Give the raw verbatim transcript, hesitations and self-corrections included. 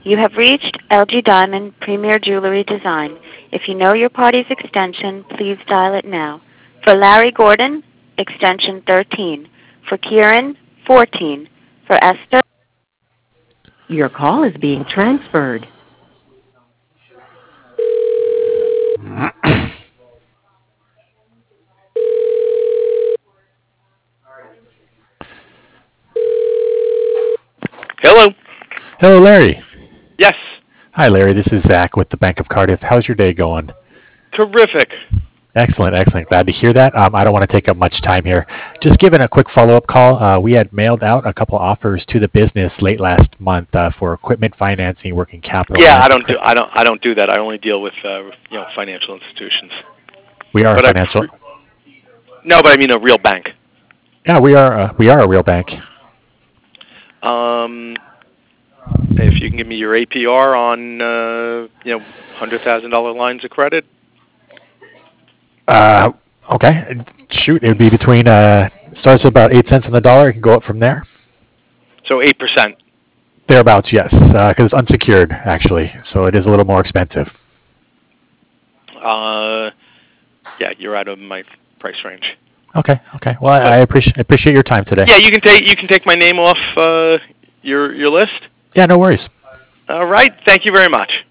You have reached L G Diamond Premier Jewelry Design. If you know your party's extension, please dial it now. For Larry Gordon, extension thirteen. For Kieran, fourteen. For Esther. Your call is being transferred. Hello. Hello, Larry. Yes. Hi, Larry. This is Zach with the Bank of Cardiff. How's your day going? Terrific. Excellent, excellent. Glad to hear that. Um, I don't want to take up much time here. Just giving a quick follow-up call. Uh, we had mailed out a couple offers to the business late last month uh, for equipment financing, working capital. Yeah, I don't do. I don't. I don't do that. I only deal with uh, you know financial institutions. We are but financial. I, no, but I mean a real bank. Yeah, we are. Uh, we are a real bank. Um, if you can give me your A P R on uh, you know hundred thousand dollar lines of credit. Uh, okay. Shoot, it would be between uh, starts at about eight cents on the dollar. It can go up from there. So eight percent. Thereabouts, yes, because uh, it's unsecured actually, so it is a little more expensive. Uh, yeah, you're out of my price range. Okay. Okay. Well, I, I appreciate appreciate your time today. Yeah, you can take you can take my name off uh, your your list. Yeah, no worries. All right. Thank you very much.